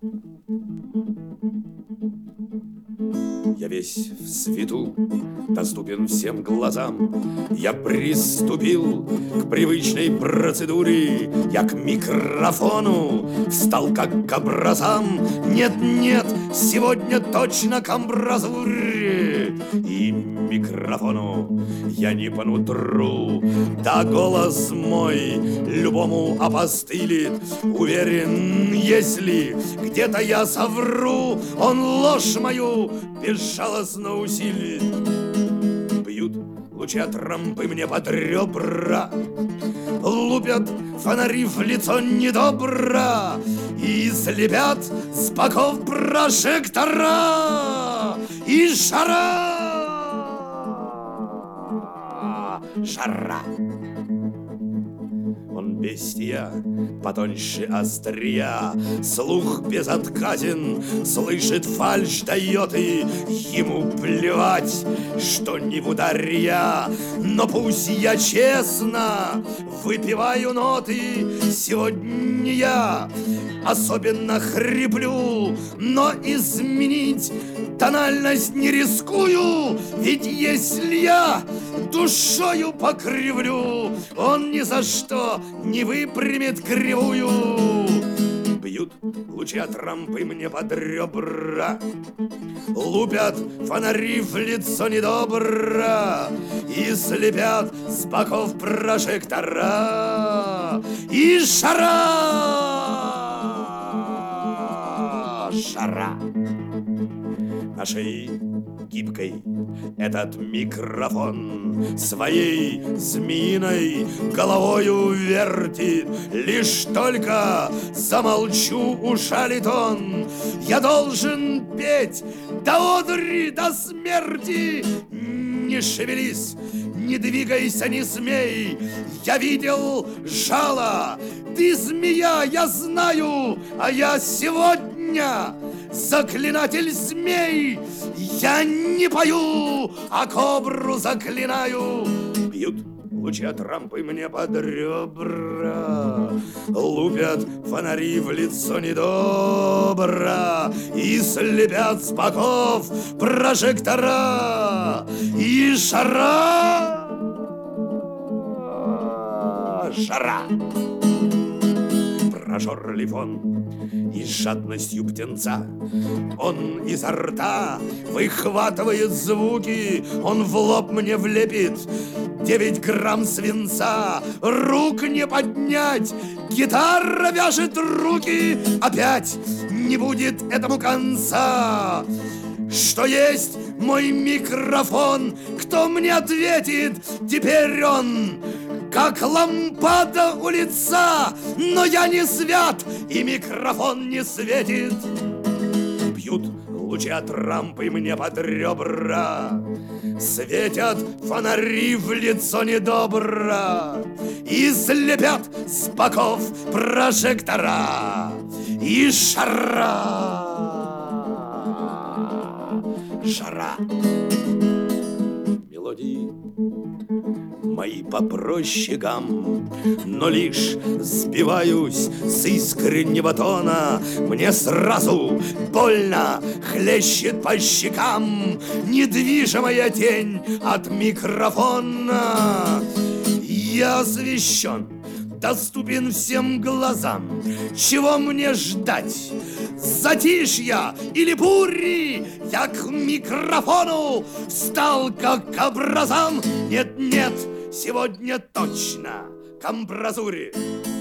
Я весь в свету, доступен всем глазам. Я приступил к привычной процедуре. Я к микрофону встал как к образам. Нет, сегодня точно к амбразуре. И микрофону я не по нутру. Да голос мой любому опостылит. Уверен, если где-то я совру, он ложь мою безжалостно усилит. Бьют лучи от рампы мне под ребра, лупят фонари в лицо недобро и слепят с боков прожектора. И жара. Он бестия, потоньше острия, слух безотказен, слышит фальшь, дает, и ему плевать, что не в ударе я. Но пусть я честно выпиваю ноты, сегодня я особенно хриплю, но изменить тональность не рискую, ведь если я душою покривлю, он ни за что не выпрямит кривую. Бьют лучи от рампы мне под ребра, лупят фонари в лицо недобро и слепят с боков прожектора. И жара. На шее гибкой этот микрофон своей змеиной головою вертит. Лишь только замолчу, ушалит он. Я должен петь до одури, до смерти. Не шевелись, не двигайся, не смей. Я видел жало, ты змея, я знаю, а я сегодня заклинатель змей. Я не пою, а кобру заклинаю. Бьют лучи от рампы мне под ребра, лупят фонари в лицо недобро и слепят с боков прожектора. И жара. Прожорлив он и с жадностью птенца, он изо рта выхватывает звуки, он в лоб мне влепит 9 грамм свинца. Рук не поднять, гитара вяжет руки, опять не будет этому конца. Что есть мой микрофон, кто мне ответит? Теперь он как лампада у лица, но я не свят, и микрофон не светит. Бьют лучи от рампы мне под ребра, светят фонари в лицо недобро и слепят с боков прожектора. И жара. Мелодии мои попроще гам, но лишь сбиваюсь с искреннего тона. Мне сразу больно хлещет по щекам недвижимая тень от микрофона. Я освещен, доступен всем глазам. Чего мне ждать? Затишья или бури? Я к микрофону встал как к образам. Нет, сегодня точно к амбразуре.